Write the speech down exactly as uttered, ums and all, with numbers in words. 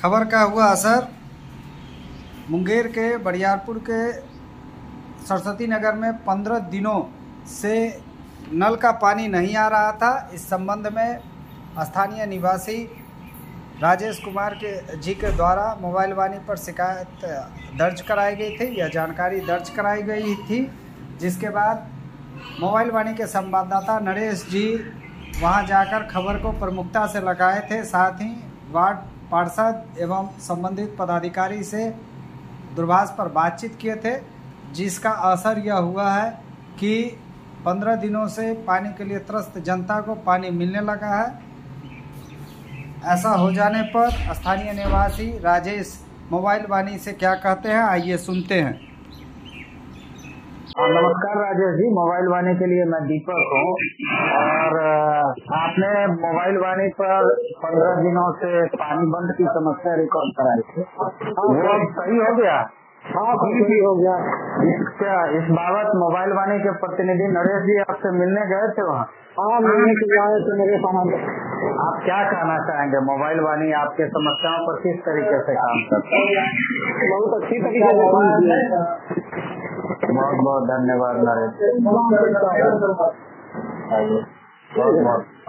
खबर का हुआ असर। मुंगेर के बरियारपुर के सरस्वती नगर में पंद्रह दिनों से नल का पानी नहीं आ रहा था। इस संबंध में स्थानीय निवासी राजेश कुमार के जी के द्वारा मोबाइल वाणी पर शिकायत दर्ज कराई गई थी। यह जानकारी दर्ज कराई गई थी, जिसके बाद मोबाइल वाणी के संवाददाता नरेश जी वहां जाकर खबर को प्रमुखता से लगाए थे। साथ ही वार्ड पार्षद एवं संबंधित पदाधिकारी से दूरभाष पर बातचीत किए थे, जिसका असर यह हुआ है कि पंद्रह दिनों से पानी के लिए त्रस्त जनता को पानी मिलने लगा है। ऐसा हो जाने पर स्थानीय निवासी राजेश मोबाइल वाणी से क्या कहते हैं, आइए सुनते हैं। नमस्कार राजेश जी, मोबाइल वाणी के लिए मैं दीपक हूँ। और आपने मोबाइल वाणी पर पंद्रह दिनों से पानी बंद की समस्या रिकॉर्ड कराई थी, वो अब सही हो गया? हाँ सही हो गया। क्या इस बाबत मोबाइल वाणी के प्रतिनिधि नरेश जी आपसे मिलने गए थे वहाँ? हाँ मिलने के गए थे मेरे सामान। आप क्या कहना चाहेंगे, मोबाइल वाणी आपके समस्याओं पर किस तरीके से काम करता है? बहुत अच्छी तरीके से काम किया। बहुत बहुत धन्यवाद नरेश। बहुत बहुत